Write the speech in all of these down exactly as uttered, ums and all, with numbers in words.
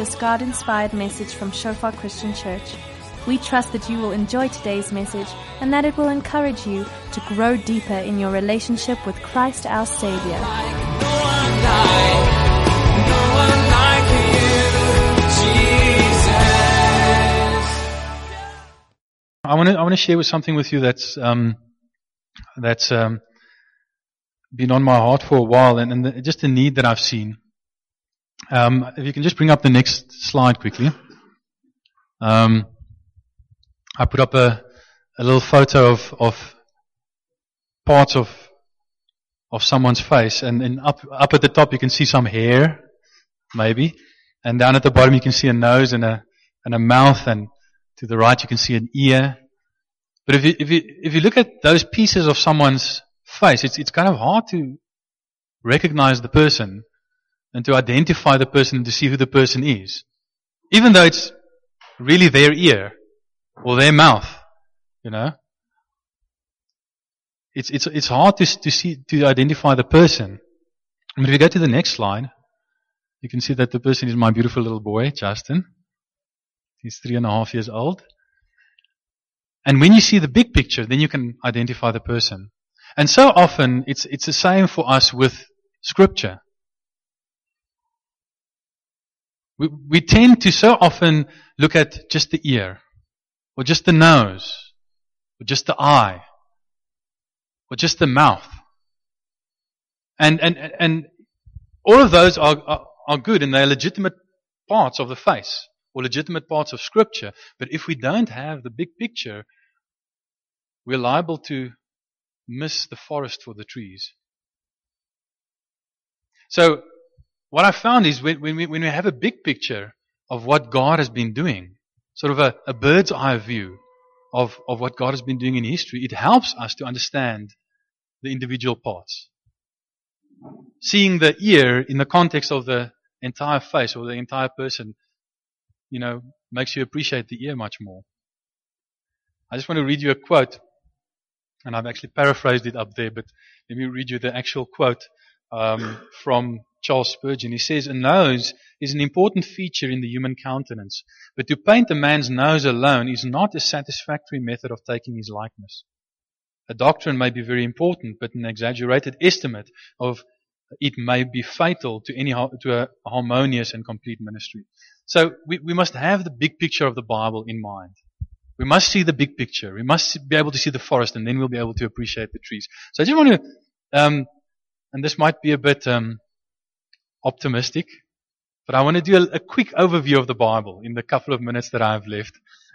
this God-inspired message from Shofar Christian Church. We trust that you will enjoy today's message and that it will encourage you to grow deeper in your relationship with Christ our Savior. I want to I want to share with something with you that's um, that's um, been on my heart for a while, and, and the, just a need that I've seen. Um, if you can just bring up the next slide quickly. Um, I put up a, a little photo of, of parts of of someone's face, and, and up up at the top you can see some hair, maybe, and down at the bottom you can see a nose and a and a mouth, and to the right you can see an ear. But if you if you if you look at those pieces of someone's face, it's it's kind of hard to recognize the person and to identify the person and to see who the person is, even though it's really their ear or their mouth, you know. It's it's it's hard to to see to identify the person. But if you go to the next slide, you can see that the person is my beautiful little boy, Justin. He's three and a half years old. And when you see the big picture, then you can identify the person. And so often, it's it's the same for us with Scripture. We, we tend to so often look at just the ear, or just the nose, or just the eye, or just the mouth. And and and all of those are, are, are good, and they're legitimate parts of the face, or legitimate parts of Scripture. But if we don't have the big picture, we're liable to miss the forest for the trees. So, what I found is when, when, we, when we have a big picture of what God has been doing, sort of a, a bird's eye view of, of what God has been doing in history, it helps us to understand the individual parts. Seeing the ear in the context of the entire face or the entire person, you know, makes you appreciate the ear much more. I just want to read you a quote, and I've actually paraphrased it up there, but let me read you the actual quote um, from Charles Spurgeon. He says, "A nose is an important feature in the human countenance, but to paint a man's nose alone is not a satisfactory method of taking his likeness. A doctrine may be very important, but an exaggerated estimate of it may be fatal to any to a harmonious and complete ministry." So we, we must have the big picture of the Bible in mind. We must see the big picture. We must be able to see the forest, and then we'll be able to appreciate the trees. So I just want to, um, and this might be a bit um, optimistic, but I want to do a, a quick overview of the Bible in the couple of minutes that I have left.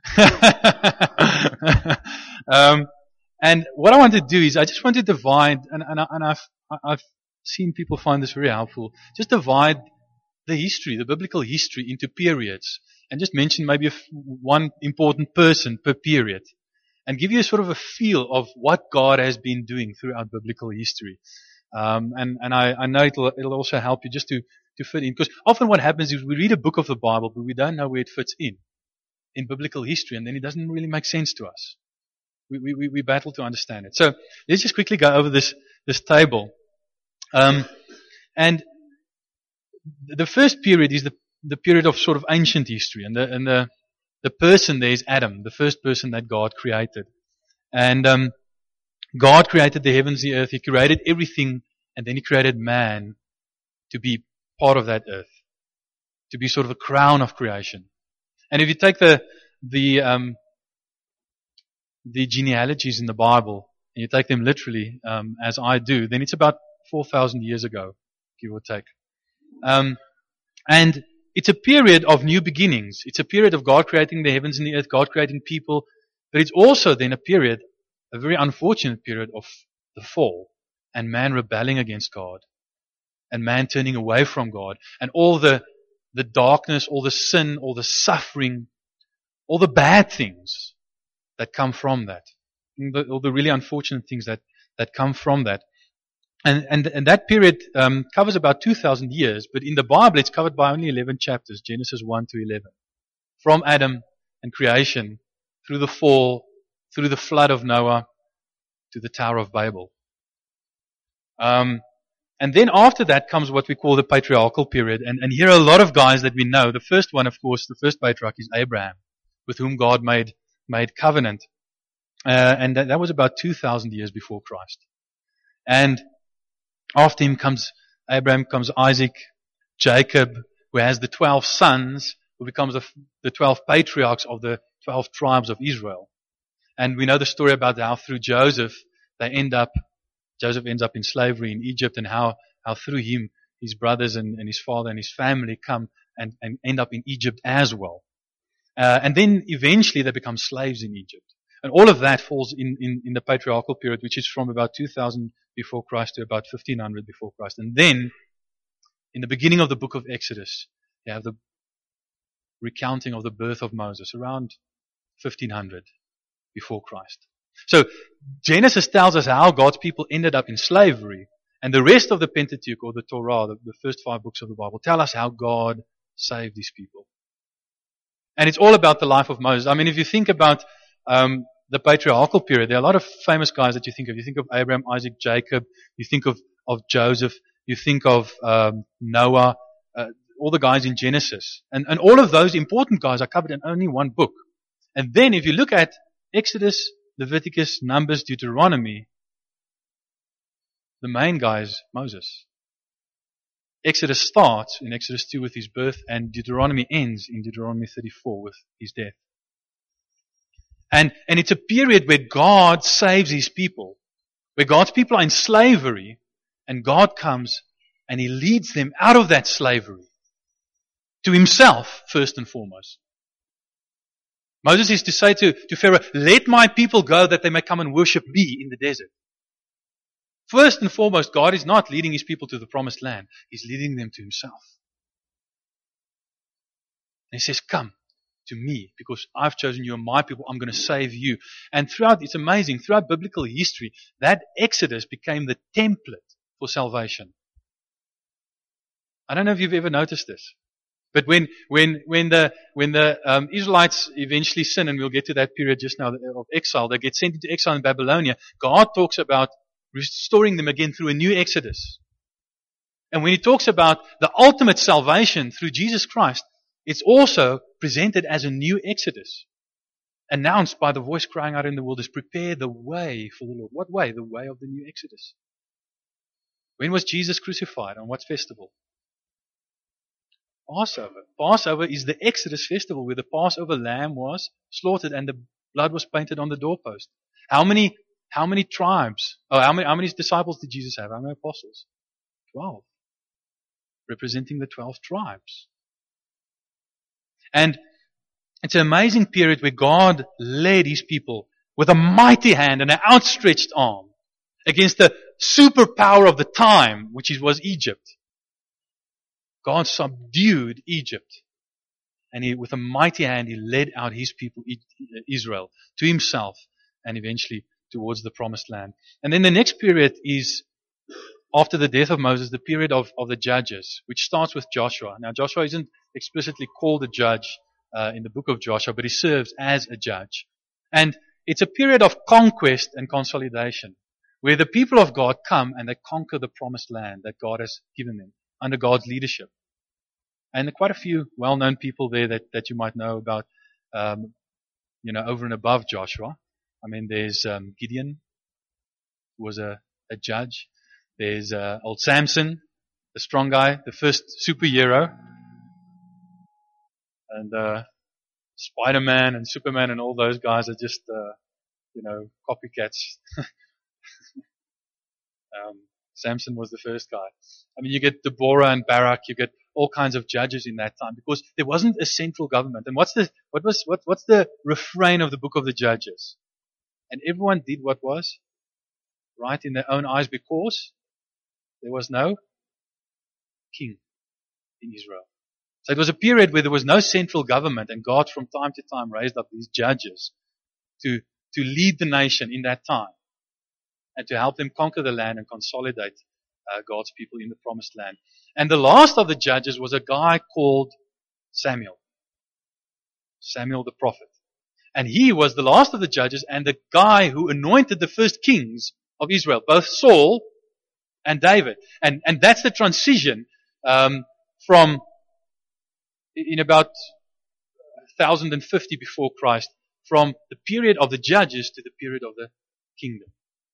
um, and what I want to do is I just want to divide, and, and, I, and I've, I've seen people find this very helpful, just divide the history, the biblical history, into periods, and just mention maybe a f- one important person per period, and give you a sort of a feel of what God has been doing throughout biblical history. Um, and and I, I know it'll it'll also help you just to, to fit in, because often what happens is we read a book of the Bible, but we don't know where it fits in in biblical history, and then it doesn't really make sense to us. We we we battle to understand it. So let's just quickly go over this this table. Um, and the first period is the the period of sort of ancient history, and the and the the person there is Adam, the first person that God created. And um, God created the heavens, the earth. He created everything, and then He created man to be part of that earth, to be sort of the crown of creation. And if you take the the um, the genealogies in the Bible and you take them literally, um, as I do, then it's about four thousand years ago, give or take. Um, and it's a period of new beginnings. It's a period of God creating the heavens and the earth, God creating people. But it's also then a period, a very unfortunate period of the fall and man rebelling against God and man turning away from God and all the, the darkness, all the sin, all the suffering, all the bad things that come from that. All the really unfortunate things that, that come from that. And, and, and that period um, covers about two thousand years, but in the Bible it's covered by only eleven chapters, Genesis one to eleven. From Adam and creation, through the fall, through the flood of Noah, to the Tower of Babel. Um, And then after that comes what we call the patriarchal period. And, and here are a lot of guys that we know. The first one, of course, the first patriarch is Abraham, with whom God made, made covenant. Uh, and that, that was about two thousand years before Christ. And after him comes Abraham, comes Isaac, Jacob, who has the twelve sons, who becomes the, the twelve patriarchs of the twelve tribes of Israel. And we know the story about how through Joseph, they end up, Joseph ends up in slavery in Egypt, and how, how through him, his brothers and, and his father and his family come and, and end up in Egypt as well. Uh, and then eventually they become slaves in Egypt. And all of that falls in, in, in the patriarchal period, which is from about two thousand before Christ to about fifteen hundred before Christ. And then, in the beginning of the book of Exodus, you have the recounting of the birth of Moses, around fifteen hundred before Christ. So, Genesis tells us how God's people ended up in slavery, and the rest of the Pentateuch, or the Torah, the, the first five books of the Bible, tell us how God saved these people. And it's all about the life of Moses. I mean, if you think about um, the patriarchal period, there are a lot of famous guys that you think of. You think of Abraham, Isaac, Jacob. You think of, of Joseph. You think of um, Noah. Uh, all the guys in Genesis. And, and all of those important guys are covered in only one book. And then if you look at Exodus, Leviticus, Numbers, Deuteronomy, the main guy is Moses. Exodus starts in Exodus two with his birth, and Deuteronomy ends in Deuteronomy thirty-four with his death. And, and it's a period where God saves his people, where God's people are in slavery, and God comes and he leads them out of that slavery to himself, first and foremost. Moses is to say to, to Pharaoh, let my people go that they may come and worship me in the desert. First and foremost, God is not leading his people to the promised land. He's leading them to himself. And he says, come to me, because I've chosen you and my people. I'm going to save you. And throughout, it's amazing, throughout biblical history, that Exodus became the template for salvation. I don't know if you've ever noticed this. But when, when, when the, when the um, Israelites eventually sin, and we'll get to that period just now of exile, they get sent into exile in Babylonia, God talks about restoring them again through a new Exodus. And when he talks about the ultimate salvation through Jesus Christ, it's also presented as a new Exodus, announced by the voice crying out in the wilderness, prepare the way for the Lord. What way? The way of the new Exodus. When was Jesus crucified? On what festival? Passover. Passover is the Exodus festival where the Passover lamb was slaughtered and the blood was painted on the doorpost. How many, how many tribes, oh, how many, how many disciples did Jesus have? How many apostles? Twelve. Representing the twelve tribes. And it's an amazing period where God led his people with a mighty hand and an outstretched arm against the superpower of the time, which was Egypt. God subdued Egypt, and he, with a mighty hand, he led out his people, Israel, to himself, and eventually towards the promised land. And then the next period is, after the death of Moses, the period of, of the judges, which starts with Joshua. Now, Joshua isn't explicitly called a judge uh, in the book of Joshua, but he serves as a judge. And it's a period of conquest and consolidation, where the people of God come and they conquer the promised land that God has given them under God's leadership. And there are quite a few well-known people there that, that you might know about, um, you know, over and above Joshua. I mean, there's um, Gideon, who was a, a judge. There's uh, old Samson, the strong guy, the first superhero. And uh, Spider-Man and Superman and all those guys are just, uh, you know, copycats. um, Samson was the first guy. I mean, you get Deborah and Barak, you get all kinds of judges in that time because there wasn't a central government. And what's the what was what what's the refrain of the book of the Judges? And everyone did what was right in their own eyes because there was no king in Israel. So it was a period where there was no central government, and God from time to time raised up these judges to to lead the nation in that time and to help them conquer the land and consolidate uh, God's people in the promised land. And the last of the judges was a guy called Samuel. Samuel the prophet. And he was the last of the judges and the guy who anointed the first kings of Israel, both Saul and David. And, and that's the transition um, from, in about one thousand fifty before Christ, from the period of the judges to the period of the kingdom.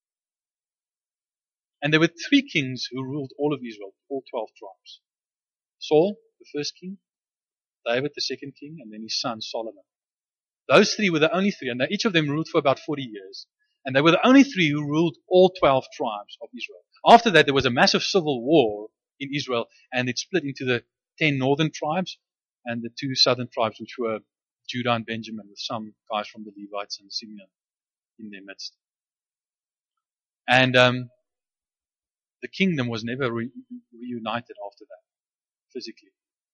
And there were three kings who ruled all of Israel, all twelve tribes. Saul, the first king, David, the second king, and then his son Solomon. Those three were the only three, and they, each of them ruled for about forty years. And they were the only three who ruled all twelve tribes of Israel. After that, there was a massive civil war in Israel, and it split into the ten northern tribes and the two southern tribes, which were Judah and Benjamin, with some guys from the Levites and Simeon in their midst. And um, the kingdom was never re- reunited after that, physically.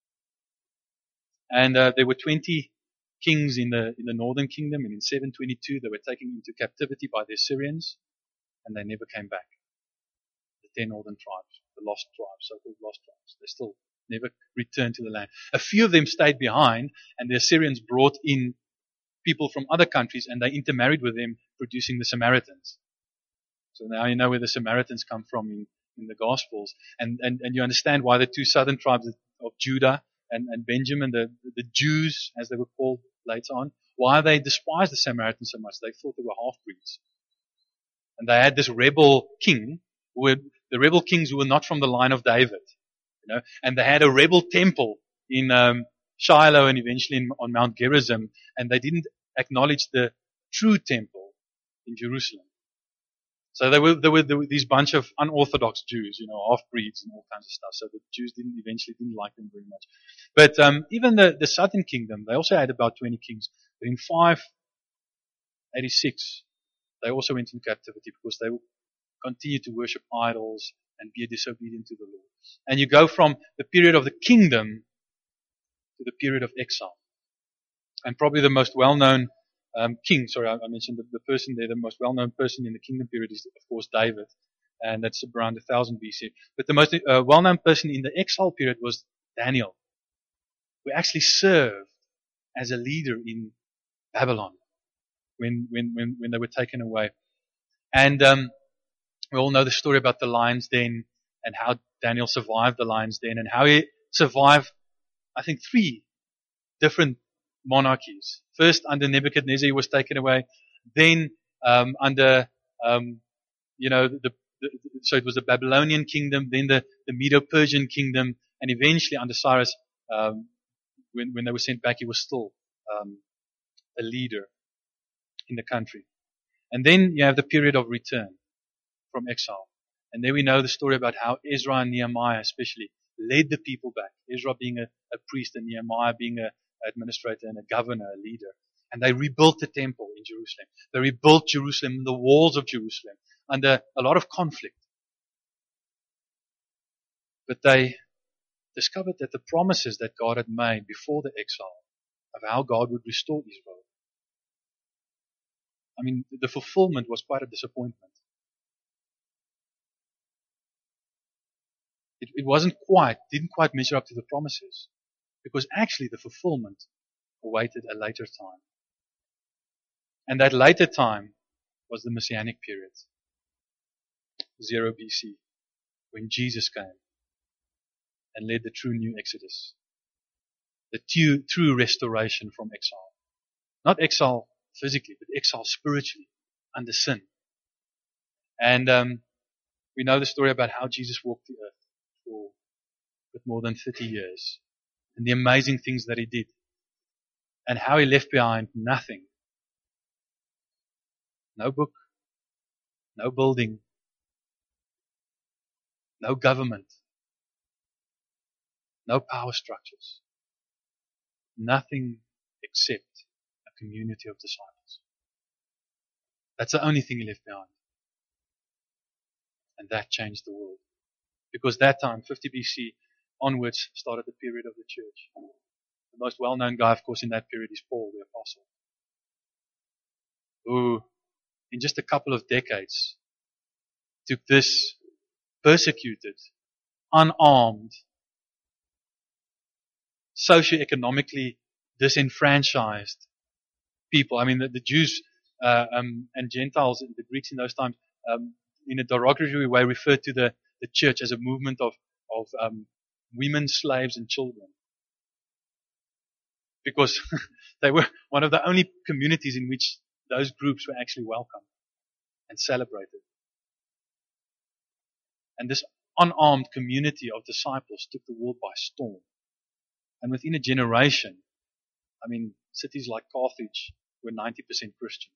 And uh, there were twenty kings in the in the northern kingdom, and in seven twenty-two they were taken into captivity by the Assyrians, and they never came back. The ten northern tribes, the lost tribes, so-called lost tribes, they still never returned to the land. A few of them stayed behind, and the Assyrians brought in people from other countries, and they intermarried with them, producing the Samaritans. So now you know where the Samaritans come from in, in the Gospels, and, and and you understand why the two southern tribes of Judah and, and Benjamin, the the Jews, as they were called later on, why they despised the Samaritans so much. They thought they were half-breeds. And they had this rebel king, who were, the rebel kings who were not from the line of David. You know, and they had a rebel temple in um, Shiloh and eventually in, on Mount Gerizim, and they didn't acknowledge the true temple in Jerusalem. So there were, there were, there were these bunch of unorthodox Jews, you know, half-breeds and all kinds of stuff. So the Jews didn't eventually didn't like them very much. But um, even the, the southern kingdom, they also had about twenty kings. But in five eighty-six, they also went into captivity because they continued to worship idols and be disobedient to the Lord. And you go from the period of the kingdom to the period of exile. And probably the most well-known Um, king, sorry, I, I mentioned the, the person there, the most well-known person in the kingdom period is, of course, David, and that's around one thousand B C. But the most uh, well-known person in the exile period was Daniel, who actually served as a leader in Babylon when when when, when they were taken away. And um, we all know the story about the lion's den and how Daniel survived the lion's den and how he survived, I think, three different monarchies. First, under Nebuchadnezzar, he was taken away. Then, um, under, um, you know, the, the, so it was the Babylonian kingdom, then the, the Medo-Persian kingdom, and eventually under Cyrus, um, when, when they were sent back, he was still um, a leader in the country. And then you have the period of return from exile. And there we know the story about how Ezra and Nehemiah especially led the people back. Ezra being a, a priest and Nehemiah being a administrator and a governor, a leader. And they rebuilt the temple in Jerusalem. They rebuilt Jerusalem, the walls of Jerusalem, under a lot of conflict. But they discovered that the promises that God had made before the exile of how God would restore Israel, I mean, the fulfillment was quite a disappointment. It, it wasn't quite, didn't quite measure up to the promises. Because actually the fulfillment awaited a later time. And that later time was the Messianic period. Zero B C. When Jesus came and led the true new Exodus. The true, true restoration from exile. Not exile physically, but exile spiritually, under sin. And um, we know the story about how Jesus walked the earth for with more than thirty years. And the amazing things that he did. And how he left behind nothing. No book. No building. No government. No power structures. Nothing except a community of disciples. That's the only thing he left behind. And that changed the world. Because that time, fifty B C, onwards started the period of the church. The most well-known guy, of course, in that period is Paul, the apostle, who, in just a couple of decades, took this persecuted, unarmed, socioeconomically disenfranchised people. I mean, the, the Jews uh, um, and Gentiles, the Greeks in those times, um, in a derogatory way referred to the the church as a movement of, of um, women, slaves, and children. Because they were one of the only communities in which those groups were actually welcomed and celebrated. And this unarmed community of disciples took the world by storm. And within a generation, I mean, cities like Carthage were ninety percent Christian.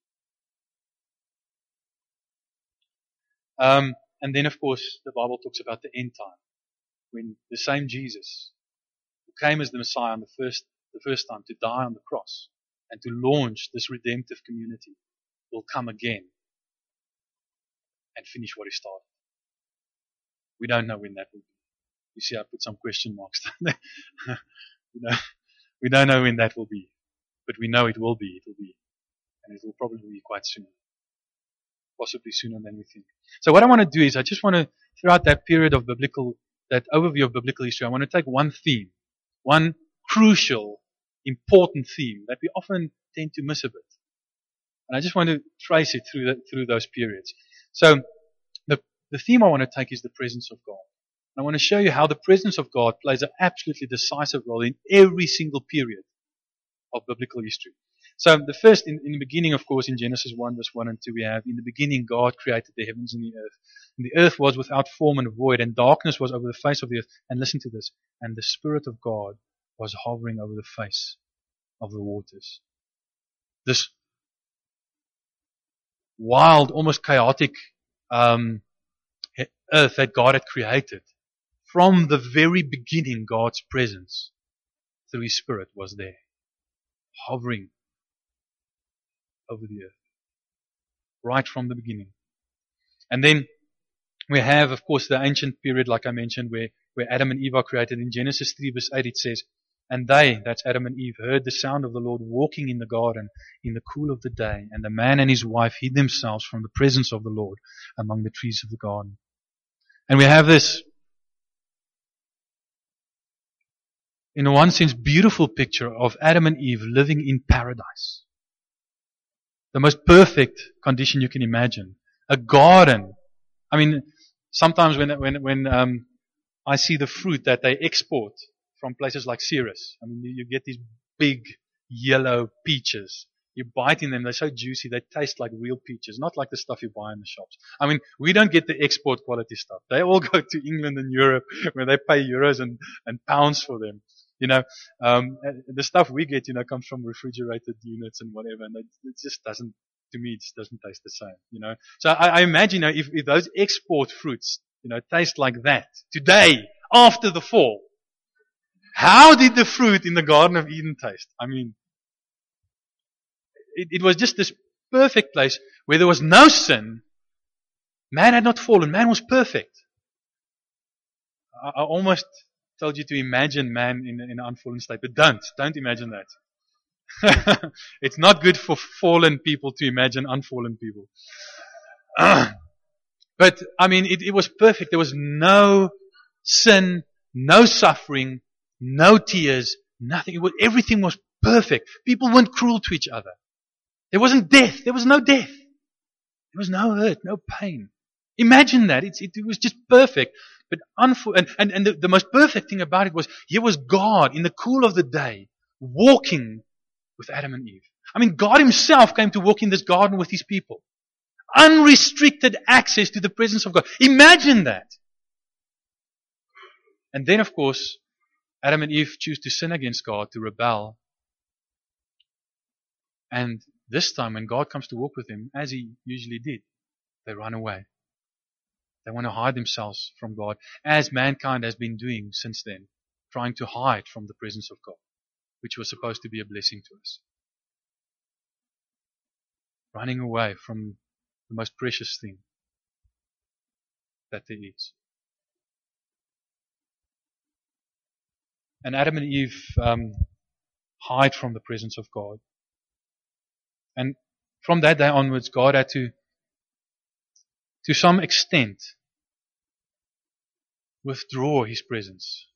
Um, and then, of course, the Bible talks about the end time, when the same Jesus, who came as the Messiah on the first, the first time to die on the cross and to launch this redemptive community, will come again and finish what he started. We don't know when that will be. You see, I put some question marks down there. you know, we don't know when that will be, but we know it will be. It will be, and it will probably be quite soon, possibly sooner than we think. So, what I want to do is, I just want to, throughout that period of biblical, that overview of biblical history, I want to take one theme, one crucial, important theme that we often tend to miss a bit, and I just want to trace it through the, through those periods. So, the the theme I want to take is the presence of God. I want to show you how the presence of God plays an absolutely decisive role in every single period of biblical history. So the first, in, in the beginning, of course, in Genesis one, verse one and two, we have, in the beginning God created the heavens and the earth. And the earth was without form and void, and darkness was over the face of the earth. And listen to this. And the Spirit of God was hovering over the face of the waters. This wild, almost chaotic um, earth that God had created. From the very beginning, God's presence through His Spirit was there, hovering over the earth, right from the beginning. And then we have, of course, the ancient period, like I mentioned, where, where Adam and Eve are created. In Genesis three, verse eight, it says, and they, that's Adam and Eve, heard the sound of the Lord walking in the garden in the cool of the day, and the man and his wife hid themselves from the presence of the Lord among the trees of the garden. And we have this, in one sense, beautiful picture of Adam and Eve living in paradise. The most perfect condition you can imagine. A garden. I mean, sometimes when when when um, I see the fruit that they export from places like Ceres, I mean, you get these big yellow peaches. You bite in them, they're so juicy, they taste like real peaches, not like the stuff you buy in the shops. I mean, we don't get the export quality stuff. They all go to England and Europe where they pay euros and, and pounds for them. You know, um, the stuff we get, you know, comes from refrigerated units and whatever, and it, it just doesn't, to me, it just doesn't taste the same, you know. So I, I imagine, you know, if, if those export fruits, you know, taste like that today, after the fall, how did the fruit in the Garden of Eden taste? I mean, it, it was just this perfect place where there was no sin. Man had not fallen. Man was perfect. I, I almost told you to imagine man in, in an unfallen state, but don't. Don't imagine that. It's not good for fallen people to imagine unfallen people. But, I mean, it, it was perfect. There was no sin, no suffering, no tears, nothing. It was, everything was perfect. People weren't cruel to each other. There wasn't death. There was no death. There was no hurt, no pain. Imagine that. It's, it, it was just perfect. But unfo- and, and, and the, the most perfect thing about it was, here was God in the cool of the day, walking with Adam and Eve. I mean, God Himself came to walk in this garden with His people. Unrestricted access to the presence of God. Imagine that. And then, of course, Adam and Eve choose to sin against God, to rebel. And this time, when God comes to walk with them, as He usually did, they run away. They want to hide themselves from God, as mankind has been doing since then, trying to hide from the presence of God, which was supposed to be a blessing to us. Running away from the most precious thing that there is. And Adam and Eve um, hide from the presence of God. And from that day onwards, God had to, to some extent, withdraw His presence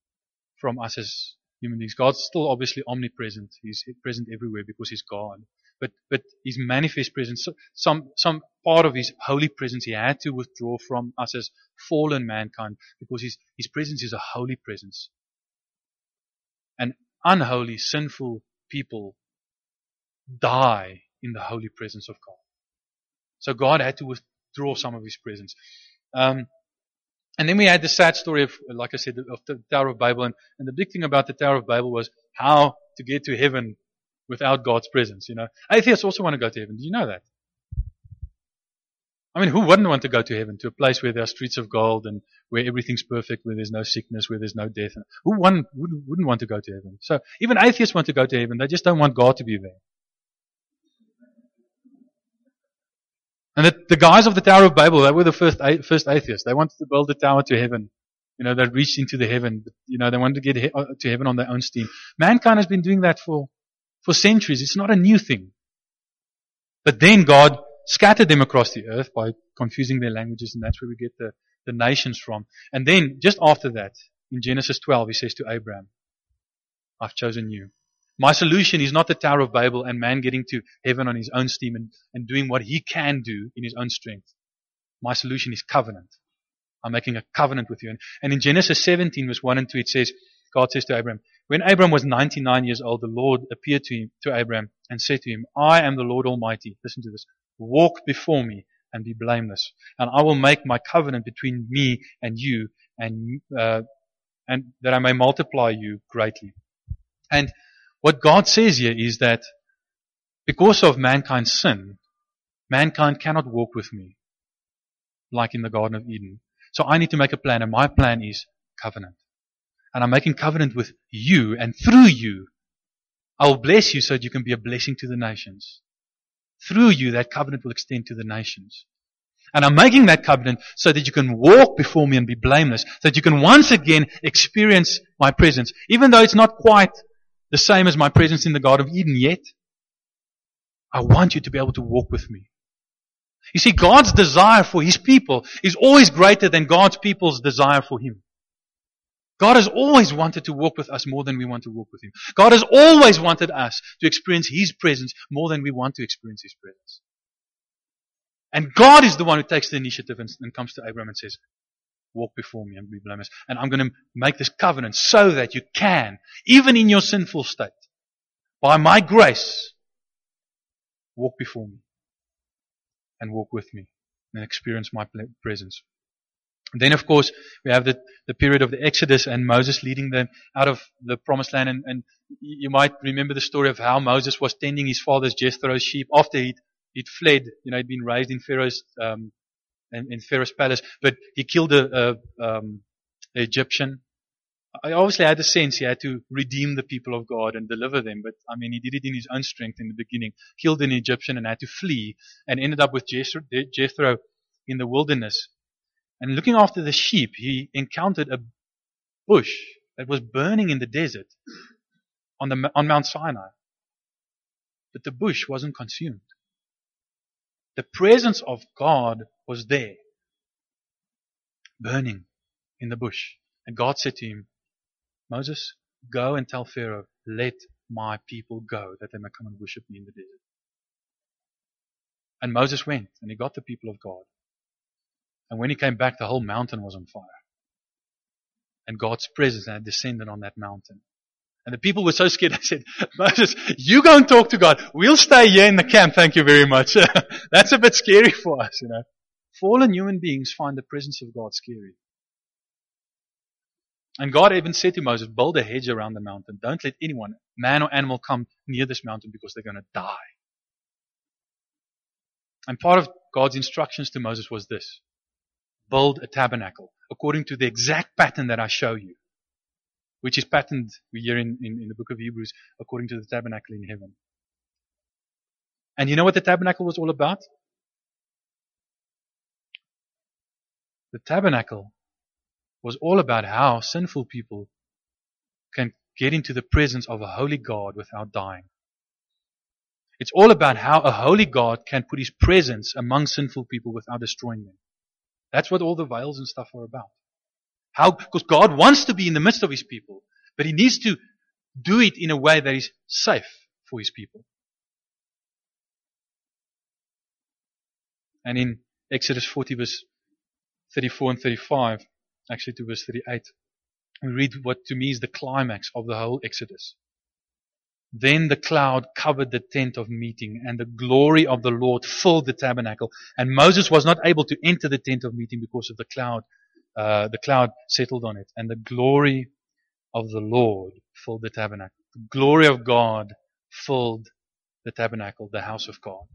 from us as human beings. God's still obviously omnipresent. He's present everywhere because He's God. But but his manifest presence, so- some some part of his holy presence, he had to withdraw from us as fallen mankind because his his presence is a holy presence. And unholy, sinful people die in the holy presence of God. So God had to withdraw some of his presence. Um, and then we had the sad story of, like I said, of the Tower of Babel. And, and the big thing about the Tower of Babel was how to get to heaven without God's presence. You know, atheists also want to go to heaven. Do you know that? I mean, who wouldn't want to go to heaven, to a place where there are streets of gold and where everything's perfect, where there's no sickness, where there's no death? Who wouldn't, wouldn't want to go to heaven? So even atheists want to go to heaven. They just don't want God to be there. And the, the guys of the Tower of Babel, they were the first first atheists. They wanted to build a tower to heaven. You know, they reached into the heaven. You know, they wanted to get he- to heaven on their own steam. Mankind has been doing that for, for centuries. It's not a new thing. But then God scattered them across the earth by confusing their languages, and that's where we get the, the nations from. And then, just after that, in Genesis twelve, he says to Abraham, I've chosen you. My solution is not the Tower of Babel and man getting to heaven on his own steam and, and doing what he can do in his own strength. My solution is covenant. I'm making a covenant with you. And, and in Genesis seventeen, verse one and two, it says, God says to Abraham, when Abraham was ninety-nine years old, the Lord appeared to him, to Abraham and said to him, I am the Lord Almighty. Listen to this. Walk before me and be blameless. And I will make my covenant between me and you, and uh, and that I may multiply you greatly. And what God says here is that because of mankind's sin, mankind cannot walk with me like in the Garden of Eden. So I need to make a plan, and my plan is covenant. And I'm making covenant with you, and through you, I will bless you so that you can be a blessing to the nations. Through you, that covenant will extend to the nations. And I'm making that covenant so that you can walk before me and be blameless, so that you can once again experience my presence, even though it's not quite the same as my presence in the Garden of Eden yet. I want you to be able to walk with me. You see, God's desire for His people is always greater than God's people's desire for Him. God has always wanted to walk with us more than we want to walk with Him. God has always wanted us to experience His presence more than we want to experience His presence. And God is the one who takes the initiative and, and comes to Abraham and says, walk before me and be blameless. And I'm going to make this covenant so that you can, even in your sinful state, by my grace, walk before me and walk with me and experience my presence. And then, of course, we have the, the period of the Exodus and Moses leading them out of the promised land. And, and you might remember the story of how Moses was tending his father's Jethro's sheep after he'd, he'd fled. You know, he'd been raised in Pharaoh's, um, in, in Pharaoh's palace, but he killed a, a um, an Egyptian. I obviously had the sense he had to redeem the people of God and deliver them, but I mean, he did it in his own strength in the beginning. Killed an Egyptian and had to flee, and ended up with Jethro, Jethro in the wilderness. And looking after the sheep, he encountered a bush that was burning in the desert on the on Mount Sinai. But the bush wasn't consumed. The presence of God was there, burning in the bush. And God said to him, Moses, go and tell Pharaoh, let my people go, that they may come and worship me in the desert. And Moses went, and he got the people of God. And when he came back, the whole mountain was on fire. And God's presence had descended on that mountain. And the people were so scared, they said, Moses, you go and talk to God. We'll stay here in the camp, thank you very much. That's a bit scary for us, you know. Fallen human beings find the presence of God scary. And God even said to Moses, build a hedge around the mountain. Don't let anyone, man or animal, come near this mountain because they're going to die. And part of God's instructions to Moses was this. Build a tabernacle according to the exact pattern that I show you, which is patterned we hear in, in, in the book of Hebrews according to the tabernacle in heaven. And you know what the tabernacle was all about? The tabernacle was all about how sinful people can get into the presence of a holy God without dying. It's all about how a holy God can put His presence among sinful people without destroying them. That's what all the veils and stuff are about. How? Because God wants to be in the midst of His people, but He needs to do it in a way that is safe for His people. And in Exodus forty verse thirty-four and thirty-five, actually to verse thirty-eight, we read what to me is the climax of the whole Exodus. Then the cloud covered the tent of meeting, and the glory of the Lord filled the tabernacle. And Moses was not able to enter the tent of meeting because of the cloud. Uh, the cloud settled on it, and the glory of the Lord filled the tabernacle. The glory of God filled the tabernacle, the house of God.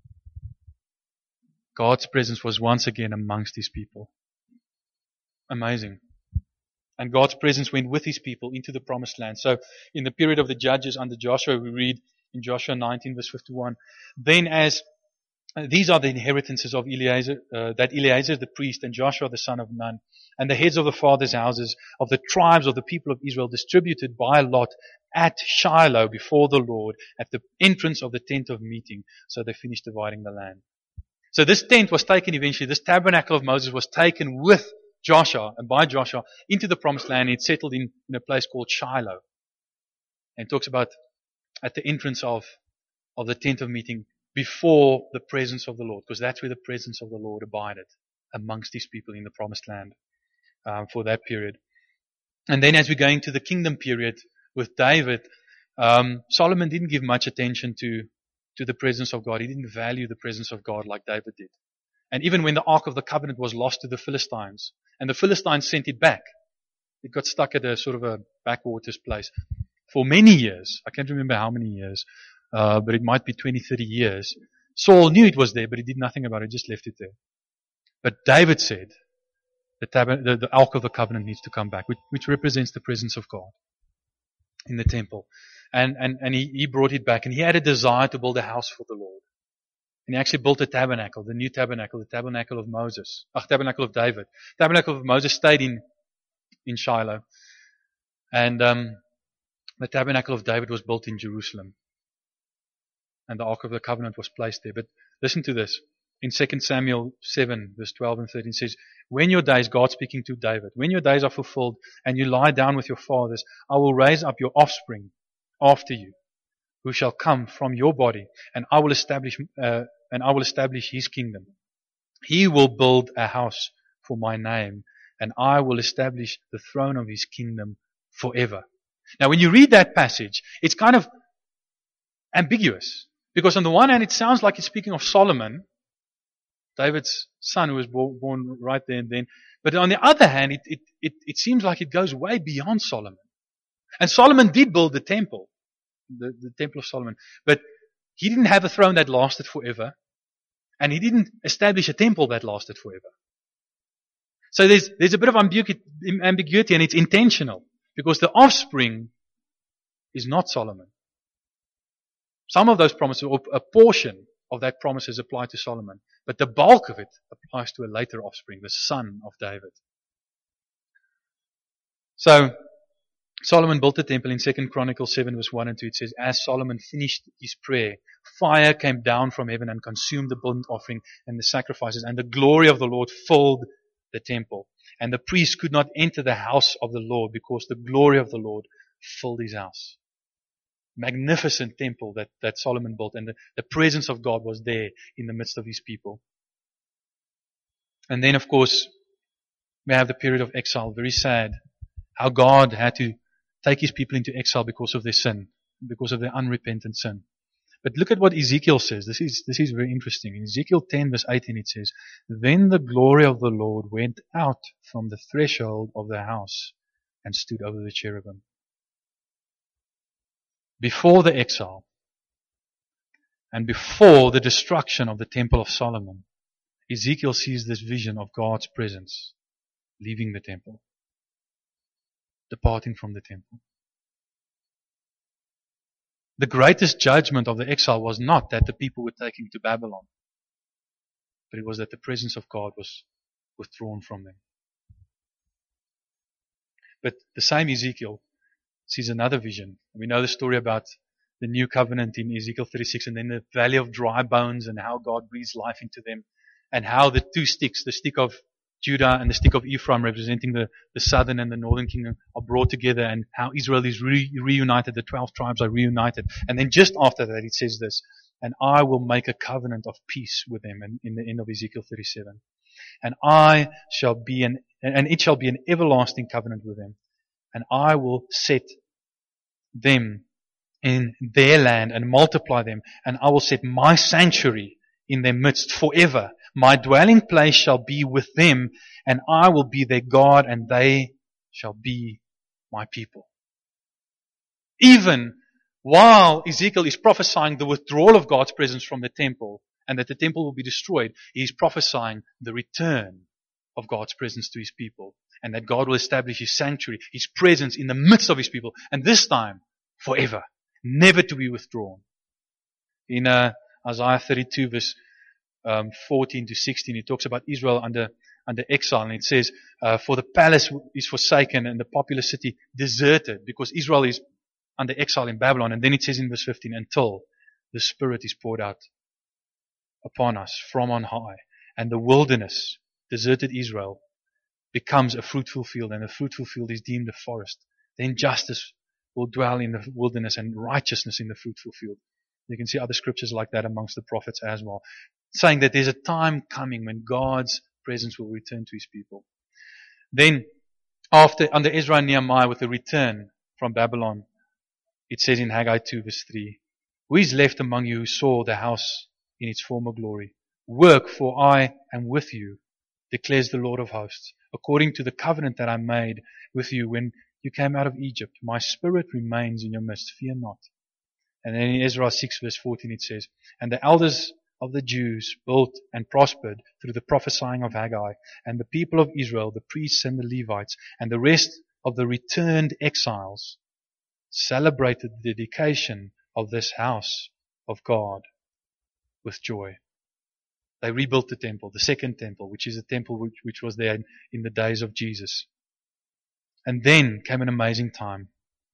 God's presence was once again amongst His people. Amazing. And God's presence went with His people into the promised land. So in the period of the judges under Joshua, we read in Joshua nineteen verse fifty-one, then as uh, these are the inheritances of Eleazar, uh, that Eleazar the priest and Joshua the son of Nun, and the heads of the fathers' houses of the tribes of the people of Israel distributed by lot at Shiloh before the Lord at the entrance of the tent of meeting. So they finished dividing the land. So this tent was taken eventually, this tabernacle of Moses was taken with Joshua and by Joshua into the promised land. It settled in, in a place called Shiloh. And it talks about at the entrance of, of the tent of meeting before the presence of the Lord, because that's where the presence of the Lord abided amongst His people in the promised land um, for that period. And then as we go into the kingdom period with David, um, Solomon didn't give much attention to, to the presence of God. He didn't value the presence of God like David did. And even when the Ark of the Covenant was lost to the Philistines, and the Philistines sent it back, it got stuck at a sort of a backwaters place for many years. I can't remember how many years, uh, but it might be twenty, thirty years. Saul knew it was there, but he did nothing about it, just left it there. But David said, the, tab- the, the Ark of the Covenant needs to come back, which, which represents the presence of God in the temple. And, and, and he, he brought it back, and he had a desire to build a house for the Lord. And he actually built a tabernacle, the new tabernacle, the tabernacle of Moses, ah, tabernacle of David. Tabernacle of Moses stayed in, in Shiloh. And um, the tabernacle of David was built in Jerusalem. And the Ark of the Covenant was placed there. But listen to this. In Second Samuel seven, verse twelve and thirteen says, when your days, God speaking to David, when your days are fulfilled and you lie down with your fathers, I will raise up your offspring after you, who shall come from your body, and I will establish, uh, and I will establish His kingdom. He will build a house for my name, and I will establish the throne of His kingdom forever. Now, when you read that passage, it's kind of ambiguous, because on the one hand, it sounds like it's speaking of Solomon, David's son, who was born right there and then. But on the other hand, it, it, it, it seems like it goes way beyond Solomon. And Solomon did build the temple. The, the Temple of Solomon. But he didn't have a throne that lasted forever. And he didn't establish a temple that lasted forever. So there's, there's a bit of ambiguity, ambiguity, and it's intentional. Because the offspring is not Solomon. Some of those promises, or a portion of that promise is applied to Solomon. But the bulk of it applies to a later offspring, the son of David. So, Solomon built the temple in Second Chronicles seven verse one and two. It says, as Solomon finished his prayer, fire came down from heaven and consumed the burnt offering and the sacrifices, and the glory of the Lord filled the temple. And the priest could not enter the house of the Lord because the glory of the Lord filled His house. Magnificent temple that, that Solomon built, and the, the presence of God was there in the midst of His people. And then, of course, we have the period of exile. Very sad. How God had to take His people into exile because of their sin, because of their unrepentant sin. But look at what Ezekiel says. This is, this is very interesting. In Ezekiel ten verse eighteen it says, then the glory of the Lord went out from the threshold of the house and stood over the cherubim. Before the exile and before the destruction of the Temple of Solomon, Ezekiel sees this vision of God's presence leaving the temple, departing from the temple. The greatest judgment of the exile was not that the people were taken to Babylon, but it was that the presence of God was withdrawn from them. But the same Ezekiel sees another vision. We know the story about the new covenant in Ezekiel thirty-six, and then the valley of dry bones, and how God breathes life into them, and how the two sticks, the stick of Judah and the stick of Ephraim, representing the, the southern and the northern kingdom, are brought together, and how Israel is re- reunited, the twelve tribes are reunited. And then just after that it says this, and I will make a covenant of peace with them. And in the end of Ezekiel thirty-seven. And I shall be an, and it shall be an everlasting covenant with them. And I will set them in their land and multiply them. And I will set my sanctuary in their midst forever. My dwelling place shall be with them, and I will be their God, and they shall be my people. Even while Ezekiel is prophesying the withdrawal of God's presence from the temple, and that the temple will be destroyed, he is prophesying the return of God's presence to His people, and that God will establish His sanctuary, His presence in the midst of His people, and this time, forever, never to be withdrawn. In uh, Isaiah thirty-two, verse um, fourteen to sixteen, it talks about Israel under under exile, and it says, uh, for the palace is forsaken and the populous city deserted, because Israel is under exile in Babylon. And then it says in verse fifteen, until the Spirit is poured out upon us from on high, and the wilderness, deserted Israel, becomes a fruitful field, and a fruitful field is deemed a forest. Then justice will dwell in the wilderness, and righteousness in the fruitful field. You can see other scriptures like that amongst the prophets as well, saying that there's a time coming when God's presence will return to His people. Then, after under Ezra and Nehemiah, with the return from Babylon, it says in Haggai two, verse three, who is left among you who saw the house in its former glory? Work, for I am with you, declares the Lord of hosts, according to the covenant that I made with you when you came out of Egypt. My Spirit remains in your midst, fear not. And then in Ezra six, verse fourteen, it says, and the elders of the Jews built and prospered through the prophesying of Haggai, and the people of Israel, the priests and the Levites, and the rest of the returned exiles, celebrated the dedication of this house of God with joy. They rebuilt the temple, the second temple, which is a temple which, which was there in, in the days of Jesus. And then came an amazing time.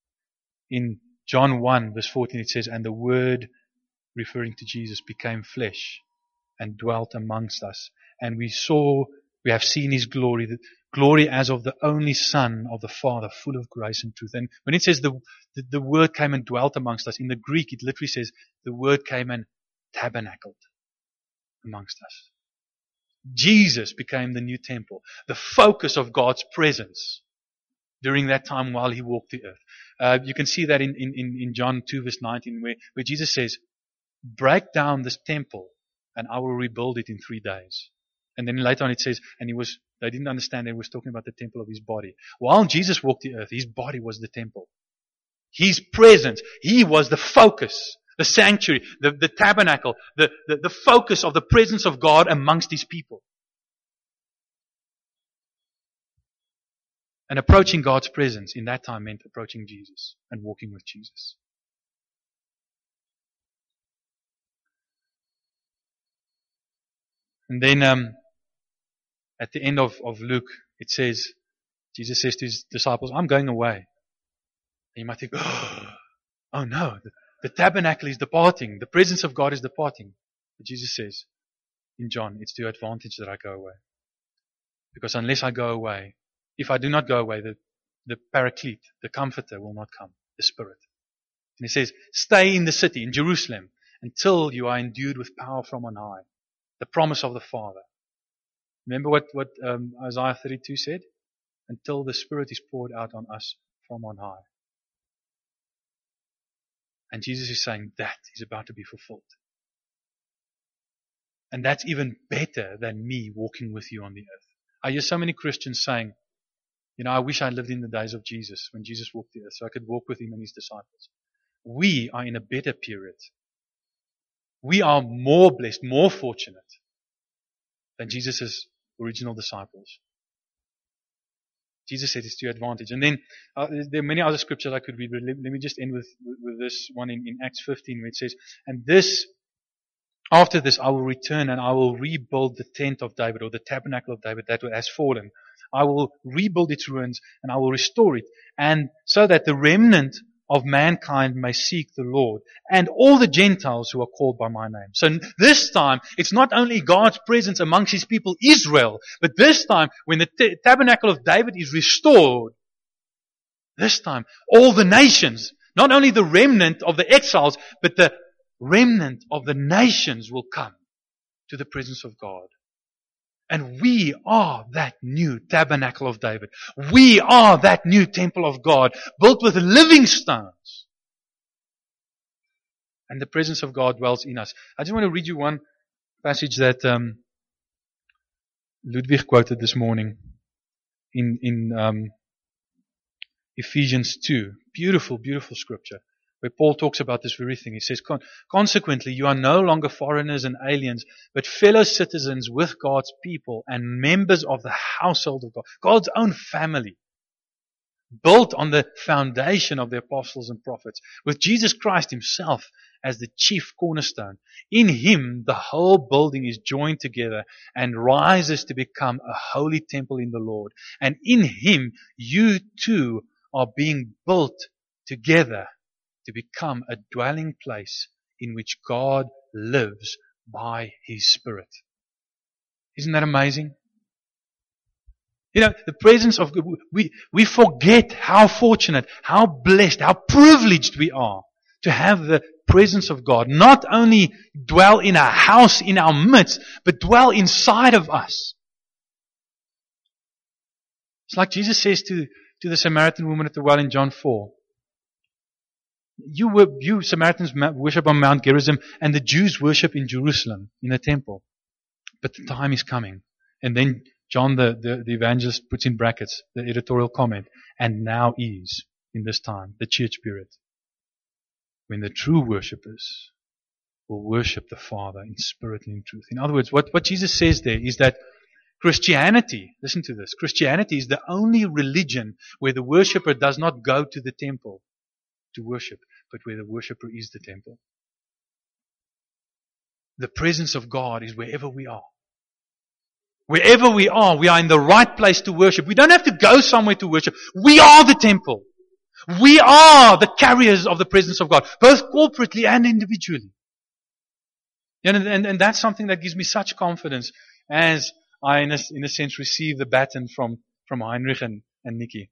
In John one, verse fourteen, it says, and the Word, referring to Jesus, became flesh and dwelt amongst us. And we saw, we have seen His glory, the glory as of the only Son of the Father, full of grace and truth. And when it says the, the, the Word came and dwelt amongst us, in the Greek it literally says the Word came and tabernacled amongst us. Jesus became the new temple, the focus of God's presence during that time while He walked the earth. Uh, you can see that in, in, in John two, verse nineteen, where, where Jesus says, break down this temple and I will rebuild it in three days. And then later on it says, and he was, they didn't understand that He was talking about the temple of His body. While Jesus walked the earth, His body was the temple. His presence, He was the focus, the sanctuary, the, the tabernacle, the, the, the focus of the presence of God amongst His people. And approaching God's presence in that time meant approaching Jesus and walking with Jesus. And then um, at the end of, of Luke, it says, Jesus says to His disciples, I'm going away. And you might think, oh no, the, the tabernacle is departing. The presence of God is departing. But Jesus says in John, it's to your advantage that I go away. Because unless I go away, if I do not go away, the, the Paraclete, the Comforter, will not come, the Spirit. And He says, stay in the city, in Jerusalem, until you are endued with power from on high. The promise of the Father. Remember what, what um, Isaiah thirty-two said? Until the Spirit is poured out on us from on high. And Jesus is saying that is about to be fulfilled. And that's even better than me walking with you on the earth. I hear so many Christians saying, you know, I wish I lived in the days of Jesus, when Jesus walked the earth, so I could walk with Him and His disciples. We are in a better period. We are more blessed, more fortunate than Jesus' original disciples. Jesus said it's to your advantage. And then uh, there are many other scriptures I could read, but let, let me just end with, with this one in, in Acts fifteen, where it says, and this, after this I will return and I will rebuild the tent of David, or the tabernacle of David that has fallen. I will rebuild its ruins and I will restore it, and so that the remnant of mankind may seek the Lord, and all the Gentiles who are called by my name. So this time, it's not only God's presence amongst His people Israel, but this time, when the t- tabernacle of David is restored, this time, all the nations, not only the remnant of the exiles, but the, remnant of the nations will come to the presence of God. And we are that new tabernacle of David. We are that new temple of God, built with living stones. And the presence of God dwells in us. I just want to read you one passage that um, Ludwig quoted this morning in, in um, Ephesians two. Beautiful, beautiful scripture, where Paul talks about this very thing. He says, consequently, you are no longer foreigners and aliens, but fellow citizens with God's people and members of the household of God, God's own family, built on the foundation of the apostles and prophets, with Jesus Christ himself as the chief cornerstone. In him, the whole building is joined together and rises to become a holy temple in the Lord. And in him, you too are being built together to become a dwelling place in which God lives by his Spirit. Isn't that amazing? You know, the presence of God, we, we forget how fortunate, how blessed, how privileged we are to have the presence of God. Not only dwell in our house, in our midst, but dwell inside of us. It's like Jesus says to, to the Samaritan woman at the well in John four. You, were, you Samaritans worship on Mount Gerizim, and the Jews worship in Jerusalem, in the temple. But the time is coming. And then John the, the, the evangelist puts in brackets the editorial comment, and now is, in this time, the church period, when the true worshippers will worship the Father in spirit and in truth. In other words, what, what Jesus says there is that Christianity, listen to this, Christianity is the only religion where the worshipper does not go to the temple to worship, but where the worshipper is the temple. The presence of God is wherever we are. Wherever we are, we are in the right place to worship. We don't have to go somewhere to worship. We are the temple. We are the carriers of the presence of God, both corporately and individually. And, and, and that's something that gives me such confidence as I, in a, in a sense, receive the baton from, from Heinrich and, and Nikki.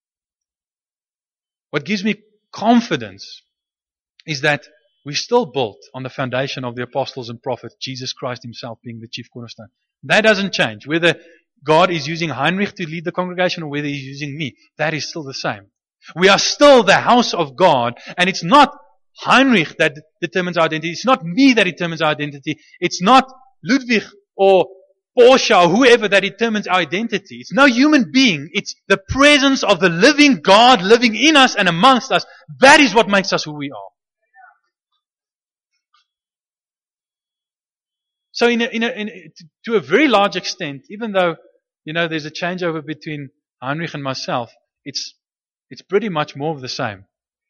What gives me confidence is that we're still built on the foundation of the apostles and prophets, Jesus Christ himself being the chief cornerstone. That doesn't change. Whether God is using Heinrich to lead the congregation or whether he's using me, that is still the same. We are still the house of God, and it's not Heinrich that determines our identity. It's not me that determines our identity. It's not Ludwig or Porsche or whoever that determines our identity. It's no human being. It's the presence of the living God living in us and amongst us. That is what makes us who we are. So in a, in a, in a, to a very large extent, even though, you know, there's a changeover between Heinrich and myself, it's, it's pretty much more of the same.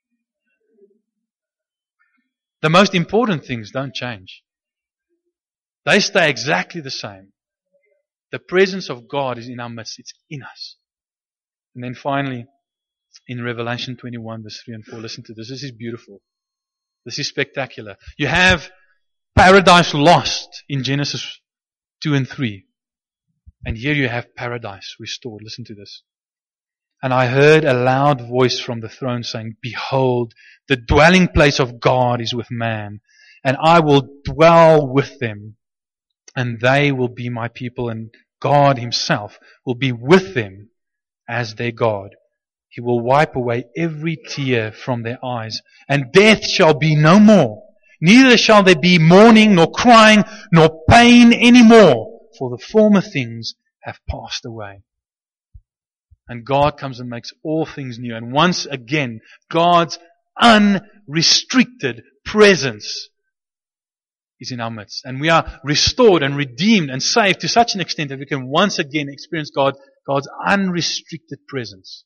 The most important things don't change. They stay exactly the same. The presence of God is in our midst. It's in us. And then finally, in Revelation twenty-one, verse three and four, listen to this. This is beautiful. This is spectacular. You have paradise lost in Genesis two and three. And here you have paradise restored. Listen to this. And I heard a loud voice from the throne saying, behold, the dwelling place of God is with man, and I will dwell with them, and they will be my people, and God himself will be with them as their God. He will wipe away every tear from their eyes, and death shall be no more. Neither shall there be mourning, nor crying, nor pain any more, for the former things have passed away. And God comes and makes all things new. And once again, God's unrestricted presence is in our midst. And we are restored and redeemed and saved to such an extent that we can once again experience God, God's unrestricted presence.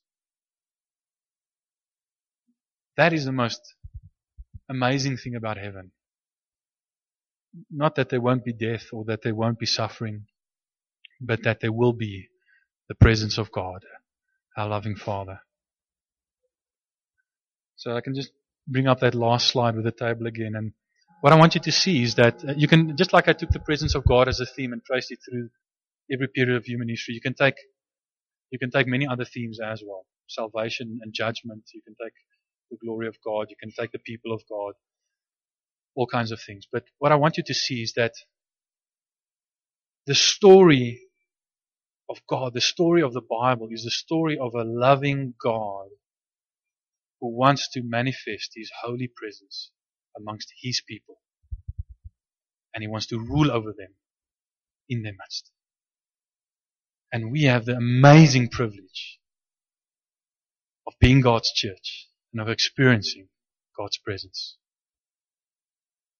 That is the most amazing thing about heaven. Not that there won't be death or that there won't be suffering, but that there will be the presence of God, our loving Father. So I can just bring up that last slide with the table again. And what I want you to see is that you can, just like I took the presence of God as a theme and traced it through every period of human history, you can take, you can take many other themes as well. Salvation and judgment. You can take the glory of God. You can take the people of God. all kinds of things. But what I want you to see is that the story of God, the story of the Bible, is the story of a loving God who wants to manifest His holy presence amongst His people. And He wants to rule over them in their midst. And we have the amazing privilege of being God's church and of experiencing God's presence.